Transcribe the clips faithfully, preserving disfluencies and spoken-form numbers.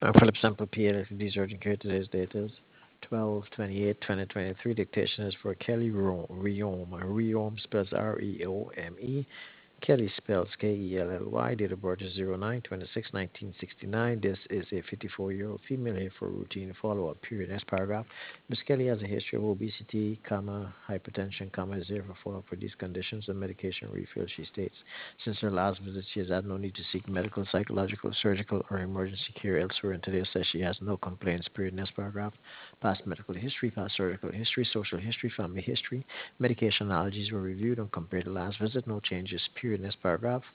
Uh, Philip Sample P L L D's urgent care. Today's date is twelve twenty-eight twenty twenty-three. Dictation is for Kelly Ro- Reome. Reome spells R E O M E. Kelly spells K E L L Y. Date of birth is zero nine twenty-six nineteen sixty-nine. This is a fifty-four-year-old female here for routine follow-up. Period. Next paragraph. Miss Kelly has a history of obesity, comma, hypertension, comma, is here for follow-up for these conditions and medication refill, she states. Since her last visit, she has had no need to seek medical, psychological, surgical, or emergency care elsewhere, and today says she has no complaints. Period. Next paragraph. Past medical history, past surgical history, social history, family history, medication allergies were reviewed and compared to last visit. No changes. Period. Next paragraph.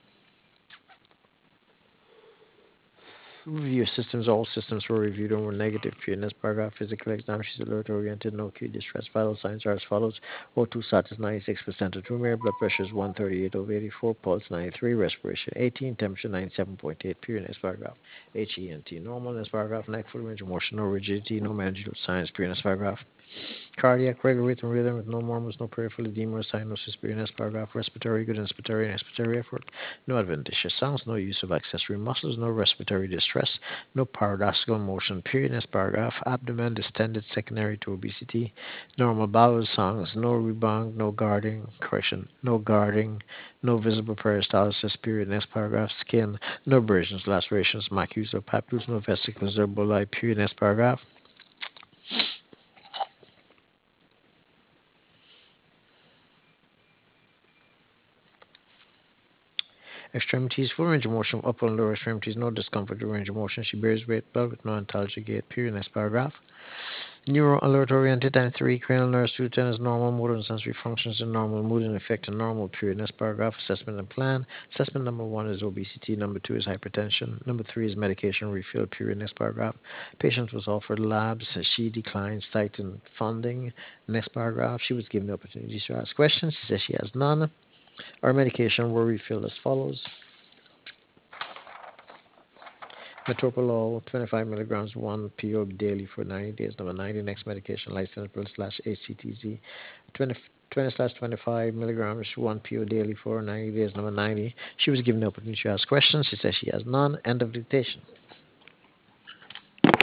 Review systems. All systems were reviewed and were negative. Period. Next paragraph. Physical exam. She's alert oriented. No acute distress. Vital signs are as follows. O two status ninety-six percent of tumor. Blood pressure is one thirty-eight over eighty-four. Pulse ninety-three. Respiration eighteen. Temperature ninety-seven point eight. Period. Next paragraph. H E N T. Normal. Next paragraph. Neck full range of motion. No rigidity. No manageable signs. Period. Next paragraph. Cardiac regular rhythm, rhythm with no murmurs, no peripheral edema or cyanosis. Period. Next paragraph. Respiratory good inspiratory and expiratory effort. No adventitious sounds. No use of accessory muscles. No respiratory distress. No paradoxical motion. Period. Next paragraph. Abdomen distended secondary to obesity. Normal bowel sounds. No rebound. No guarding. Correction. No guarding. No visible peristalsis. Period. Next paragraph. Skin. No abrasions, lacerations, macules or papules. No vesicles or bulli. Period. Next paragraph. Extremities, full range of motion, upper and lower extremities, no discomfort or range of motion. She bears weight well with no antalgia gait. Period. Next paragraph. Neuro alert oriented ninety-three, cranial nerves two ten is normal, motor and sensory functions are normal, mood and affect are normal. Period. Next paragraph. Assessment and plan. Assessment number one is obesity, number two is hypertension, number three is medication refill. Period. Next paragraph. Patient was offered labs. She declined citing funding. Next paragraph. She was given the opportunity to ask questions. She says she has none. Our medication were refilled as follows. Metoprolol, twenty-five milligrams, one P O daily for ninety days. Number ninety, next medication, lisinopril slash H C T Z, twenty, twenty slash twenty-five milligrams, one P O daily for ninety days. Number ninety, she was given the opportunity to ask questions. She says she has none. End of dictation.